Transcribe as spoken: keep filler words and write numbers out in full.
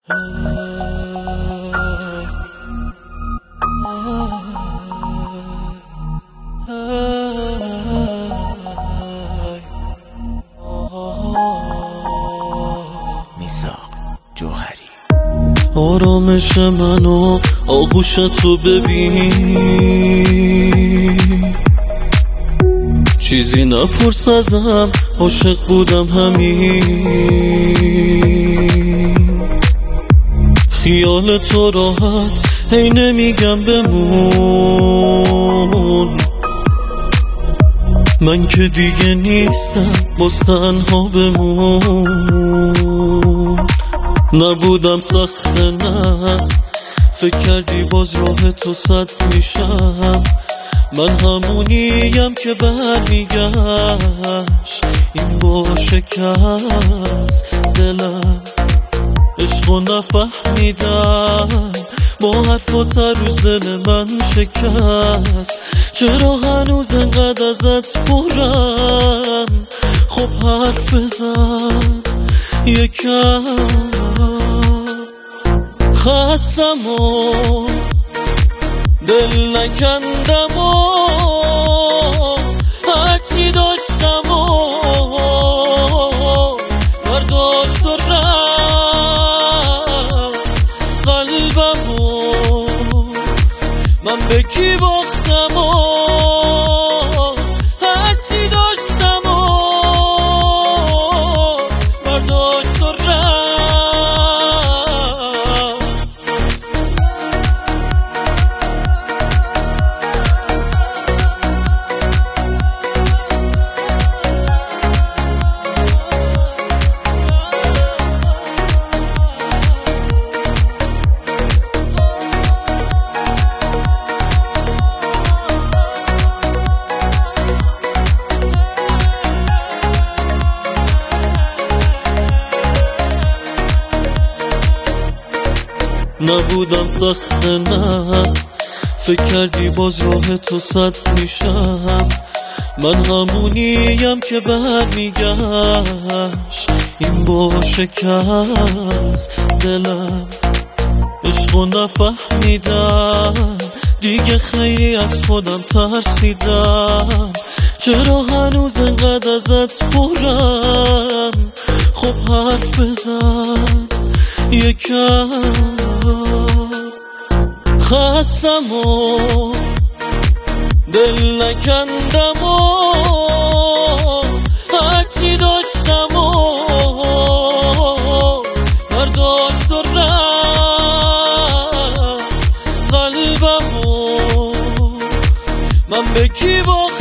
میثاق جوهری آرامش منو آغوشتو ببین، چیزی نپرس ازم، عاشق بودم همین. خیال تو راحت هی نمیگم بمون، من که دیگه نیستم باز تنها بمون. نبودم سخته نه، فکر کردی باز راه تو صد میشم، من همونیم که برمیگشت این با شکست دلم. عشقو نفهمیدم با حرفات روز دل من شکست، چرا هنوز انقدر ازت پرم؟ خب حرف بزن یکم، خستم و دل نکندم و هرچی داشتم و برداشت و رفت قلبم و من به کی باختم و هرچی داشتم و برداشت و رفت. نبودم سخته نه، فکر کردی باز راه تو صد میشم، من همونیم که برمیگشت این با شکست دلم. عشقو نفهمیدم دیگه خیلی از خودم ترسیدم، چرا هنوز انقدر ازت پرم؟ خب حرف بزن یکم، خستم و دل نکندم و هرچی داشتم و برداشت و رفت قلبم و من به کی باختم